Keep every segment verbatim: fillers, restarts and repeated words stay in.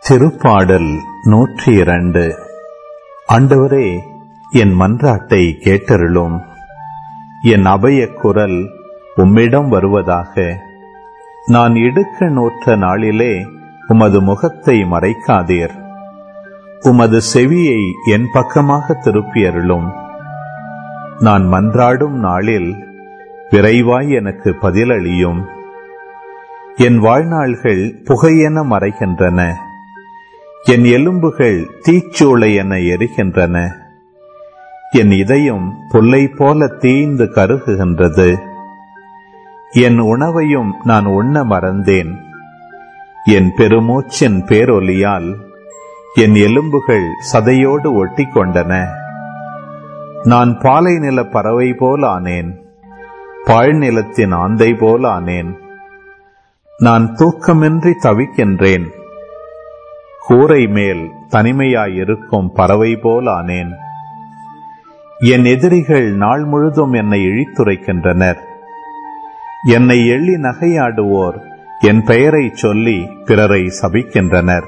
திருப்பாடல் நூற்றி இரண்டு. ஆண்டவரே, என் மன்றாட்டை கேட்டருளும். என் அபயக் குரல் உம்மிடம் வருவதாக. நான் இடுக்க நோற்ற நாளிலே உமது முகத்தை மறைக்காதீர். உமது செவியை என் பக்கமாக திருப்பியருளும். நான் மன்றாடும் நாளில் விரைவாய் எனக்கு பதிலளியும். என் வாழ்நாள்கள் புகையென மறைகின்றன, என் எலும்புகள் தீச்சூளை என எரிகின்றன. என் இதயம் புல்லை போல தீய்ந்து கருகுகின்றது. என் உணவையும் நான் உண்ண மறந்தேன். என் பெருமூச்சின் பேரொலியால் என் எலும்புகள் சதையோடு ஒட்டி கொண்டன. நான் பாலை நில பறவை போல் ஆனேன், பாழ்நிலத்தின் ஆந்தை போல் ஆனேன். நான் தூக்கமின்றி தவிக்கின்றேன். கூரை மேல் தனிமையாயிருக்கும் பறவை போல் ஆனேன். என் எதிரிகள் நாள் முழுதும் என்னை இழித்துரைக்கின்றனர். என்னை எள்ளி நகையாடுவோர் என் பெயரை சொல்லி பிறரை சபிக்கின்றனர்.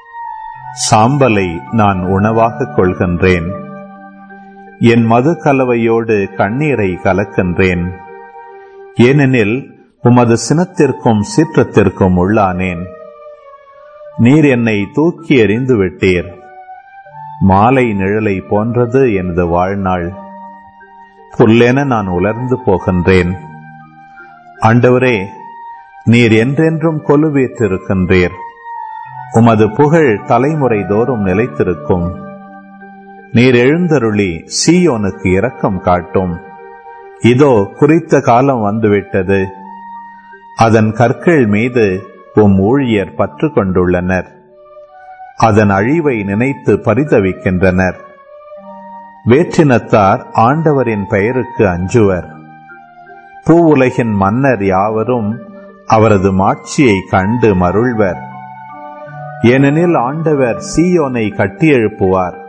சாம்பலை நான் உணவாக கொள்கின்றேன். என் மது கலவையோடு கண்ணீரை கலக்கின்றேன். ஏனெனில் உமது சினத்திற்கும் சீற்றத்திற்கும் உள்ளானேன். நீர் என்னை தூக்கி எறிந்து விட்டீர். மாலை நிழலை போன்றது எனது வாழ்நாள். புல்லென நான் உலர்ந்து போகின்றேன். ஆண்டவரே, நீர் என்றென்றும் கொலுவீற்றிருக்கின்றீர். உமது புகழ் தலைமுறை தோறும் நிலைத்திருக்கும். நீர் எழுந்தருளி சீயோனுக்கு இரக்கம் காட்டும். இதோ குறித்த காலம் வந்துவிட்டது. அதன் கற்கள் மீது உம் ஊழியர் பற்று கொண்டுள்ளனர். அதன் அழிவை நினைத்து பரிதவிக்கின்றனர். வேற்றினத்தார் ஆண்டவரின் பெயருக்கு அஞ்சுவர். பூ உலகின் மன்னர் யாவரும் அவரது மாட்சியை கண்டு மருள்வர். ஏனெனில் ஆண்டவர் சீயோனை கட்டியெழுப்புவார்.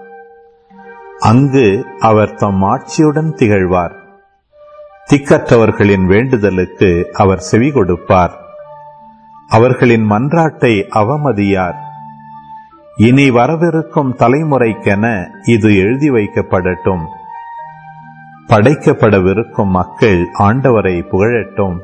அங்கு அவர் தம் ஆட்சியுடன் திகழ்வார். திக்கற்றவர்களின் வேண்டுதலுக்கு அவர் செவி கொடுப்பார். அவர்களின் மன்றாட்டை அவமதியார். இனி வரவிருக்கும் தலைமுறைக்கென இது எழுதி வைக்கப்படட்டும். படைக்கப்படவிருக்கும் மக்கள் ஆண்டவரை புகழட்டும்.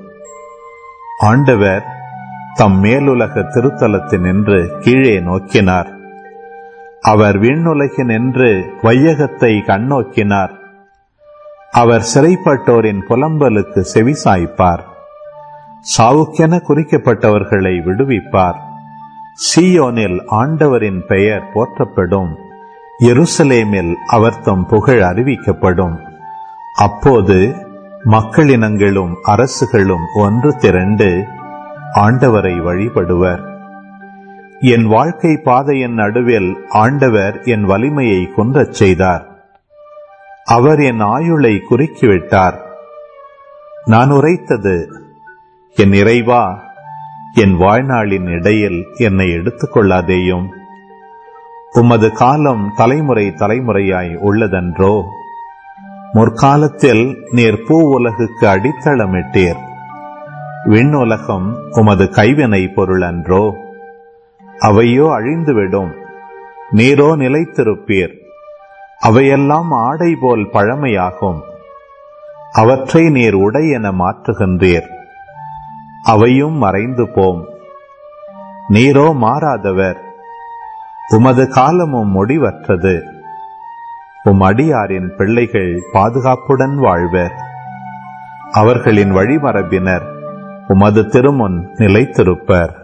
ஆண்டவர் தம் மேலுலக திருத்தலத்தினின்று கீழே நோக்கினார். அவர் விண்ணுலகினின்று வையகத்தை கண்ணோக்கினார். அவர் சிறைப்பட்டோரின் புலம்பலுக்கு செவிசாய்ப்பார். சாவுக்கென குறிக்கப்பட்டவர்களை விடுவிப்பார். சீயோனில் ஆண்டவரின் பெயர் போற்றப்படும். எருசலேமில் அவர் தம் புகழ் அறிவிக்கப்படும். அப்போது மக்களினங்களும் அரசுகளும் ஒன்று திரண்டு ஆண்டவரை வழிபடுவர். என் வாழ்க்கை பாதையின் நடுவில் ஆண்டவர் என் வலிமையை குன்றச் செய்தார். அவர் என் ஆயுளை குறுக்கிவிட்டார். நான் உரைத்தது, என் இறைவா, என் வாழ்நாளின் இடையில் என்னை எடுத்துக் கொள்ளாதேயும். உமது காலம் தலைமுறை தலைமுறையாய் உள்ளதன்றோ? முற்காலத்தில் நீர் பூ உலகுக்கு அடித்தளமிட்டீர். விண்ணுலகம் உமது கைவினை பொருள் அன்றோ? அவையோ அழிந்துவிடும், நீரோ நிலைத்திருப்பீர். அவையெல்லாம் ஆடை போல் பழமையாகும். அவற்றை நீர் உடை என மாற்றுகின்றீர். அவையும் மறைந்து போம். நீரோ மாறாதவர். உமது காலமும் முடிவற்றது. உம் அடியாரின் பிள்ளைகள் பாதுகாப்புடன் வாழ்வர். அவர்களின் வழிமரபினர் உமது திருமுன் நிலைத்திருப்பர்.